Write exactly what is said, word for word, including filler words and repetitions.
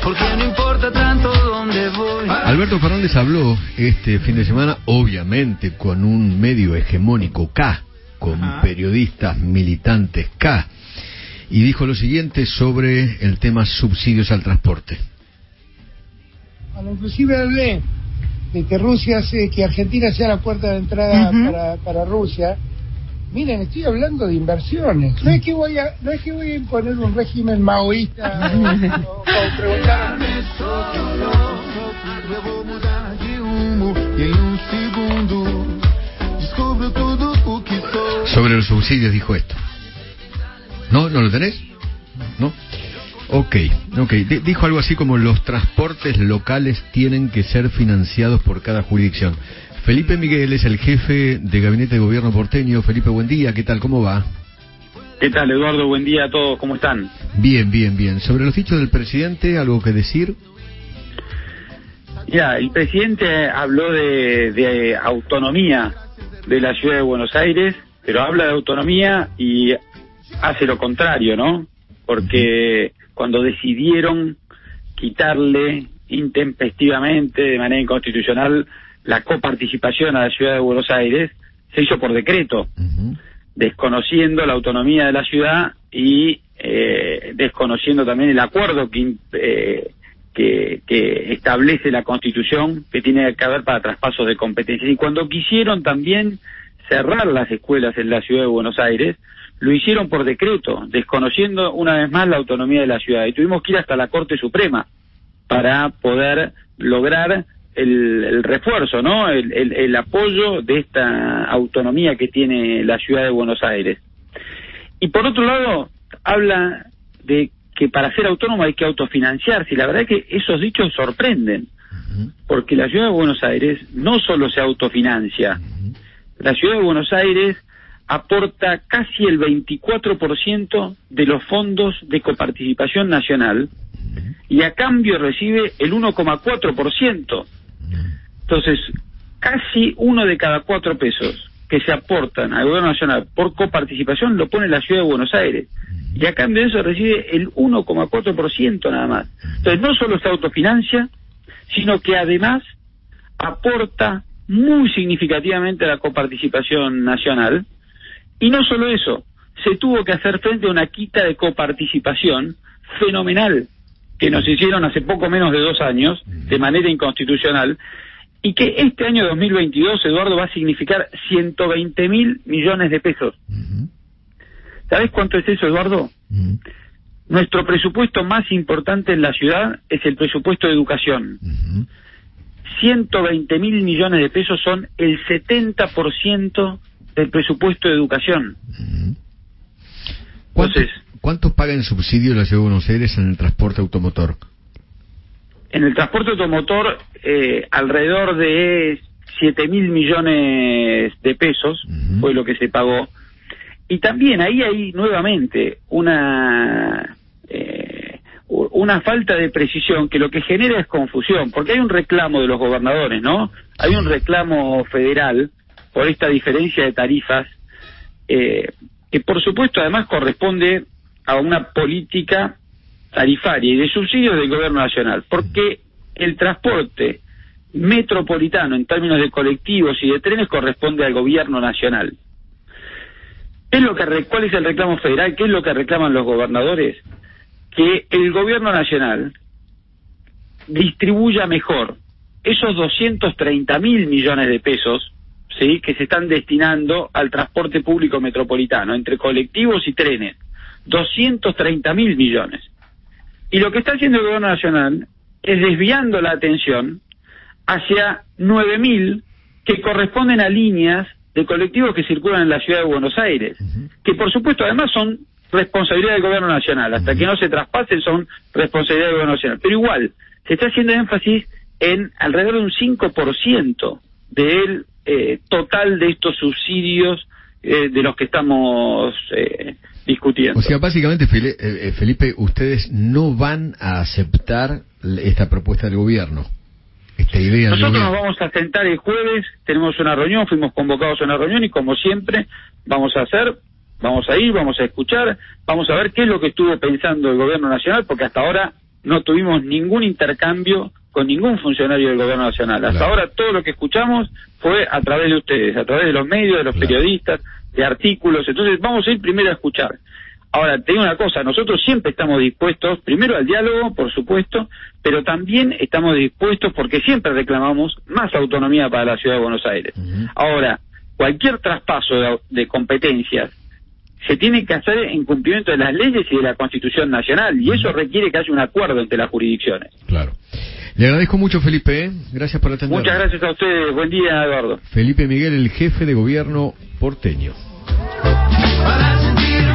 porque no importa tanto dónde voy. Alberto Fernández habló este fin de semana, obviamente, con un medio hegemónico K, con Ajá. periodistas militantes K, y dijo lo siguiente sobre el tema subsidios al transporte. Bueno, inclusive hablé de que Rusia hace, que Argentina sea la puerta de entrada uh-huh. para, para Rusia. Miren, estoy hablando de inversiones. No es que voy a, no es que voy a imponer un régimen maoísta o, o, o preguntar. Sobre los subsidios dijo esto. ¿No? ¿No lo tenés? ¿No? Ok, ok. D- dijo algo así como los transportes locales tienen que ser financiados por cada jurisdicción. Felipe Miguel es el jefe de gabinete de gobierno porteño. Felipe, buen día. ¿Qué tal? ¿Cómo va? ¿Qué tal, Eduardo? Buen día a todos. ¿Cómo están? Bien, bien, bien. Sobre los dichos del presidente, ¿algo que decir? Ya, el presidente habló de, de autonomía de la ciudad de Buenos Aires, pero habla de autonomía y hace lo contrario, ¿no? Porque cuando decidieron quitarle intempestivamente, de manera inconstitucional, la coparticipación a la ciudad de Buenos Aires, se hizo por decreto, uh-huh. desconociendo la autonomía de la ciudad y eh, desconociendo también el acuerdo que, eh, que, que establece la Constitución, que tiene que haber para traspasos de competencias. Y cuando quisieron también cerrar las escuelas en la ciudad de Buenos Aires, lo hicieron por decreto, desconociendo una vez más la autonomía de la ciudad. Y tuvimos que ir hasta la Corte Suprema para poder lograr el, el refuerzo, ¿no? El, el, el apoyo de esta autonomía que tiene la ciudad de Buenos Aires. Y por otro lado, habla de que para ser autónomo hay que autofinanciarse. Y la verdad es que esos dichos sorprenden, porque la ciudad de Buenos Aires no solo se autofinancia, la ciudad de Buenos Aires aporta casi el veinticuatro por ciento de los fondos de coparticipación nacional y a cambio recibe el uno coma cuatro por ciento. Entonces, casi uno de cada cuatro pesos que se aportan al gobierno nacional por coparticipación lo pone la ciudad de Buenos Aires y a cambio de eso recibe el uno coma cuatro por ciento nada más. Entonces, no solo se autofinancia, sino que además aporta muy significativamente a la coparticipación nacional. Y no solo eso, se tuvo que hacer frente a una quita de coparticipación fenomenal que nos hicieron hace poco menos de dos años, de manera inconstitucional, y que este año dos mil veintidós, Eduardo, va a significar ciento veinte mil millones de pesos. ¿Sabés cuánto es eso, Eduardo? Nuestro presupuesto más importante en la ciudad es el presupuesto de educación. ciento veinte mil millones de pesos son el setenta por ciento del presupuesto de educación. ¿Cuánto, Entonces, ¿Cuántos pagan subsidio la ciudad de Buenos Aires en el transporte automotor? En el transporte automotor, eh, alrededor de siete mil millones de pesos uh-huh. fue lo que se pagó. Y también ahí hay nuevamente una eh, una falta de precisión que lo que genera es confusión, porque hay un reclamo de los gobernadores, ¿no? Hay un reclamo federal por esta diferencia de tarifas, eh, que por supuesto además corresponde a una política tarifaria y de subsidios del gobierno nacional, porque el transporte metropolitano en términos de colectivos y de trenes corresponde al gobierno nacional. ¿Qué es lo que, ¿Cuál es el reclamo federal? ¿Qué es lo que reclaman los gobernadores? Que el gobierno nacional distribuya mejor esos doscientos treinta mil millones de pesos, ¿sí?, que se están destinando al transporte público metropolitano, entre colectivos y trenes, doscientos treinta mil millones. Y lo que está haciendo el gobierno nacional es desviando la atención hacia nueve mil que corresponden a líneas de colectivos que circulan en la ciudad de Buenos Aires, uh-huh. que por supuesto además son responsabilidad del gobierno nacional, hasta uh-huh. que no se traspasen son responsabilidad del gobierno nacional, pero igual se está haciendo énfasis en alrededor de un cinco por ciento del eh, total de estos subsidios eh, de los que estamos eh, discutiendo. O sea, básicamente, Felipe, ustedes no van a aceptar esta propuesta del gobierno, esta idea del Nosotros gobierno. Nos vamos a sentar el jueves, tenemos una reunión, fuimos convocados a una reunión y como siempre vamos a hacer, vamos a ir, vamos a escuchar, vamos a ver qué es lo que estuvo pensando el gobierno nacional, porque hasta ahora no tuvimos ningún intercambio con ningún funcionario del gobierno nacional. Hasta claro. ahora todo lo que escuchamos fue a través de ustedes, a través de los medios, de los claro. periodistas, de artículos. Entonces vamos a ir primero a escuchar. Ahora, te digo una cosa, nosotros siempre estamos dispuestos, primero al diálogo, por supuesto, pero también estamos dispuestos porque siempre reclamamos más autonomía para la Ciudad de Buenos Aires. Uh-huh. Ahora, cualquier traspaso de, de competencias se tiene que hacer en cumplimiento de las leyes y de la Constitución Nacional, y eso requiere que haya un acuerdo entre las jurisdicciones. Claro. Le agradezco mucho, Felipe, ¿eh? Gracias por atender. Muchas gracias a ustedes. Buen día, Eduardo. Felipe Miguel, el jefe de gobierno porteño.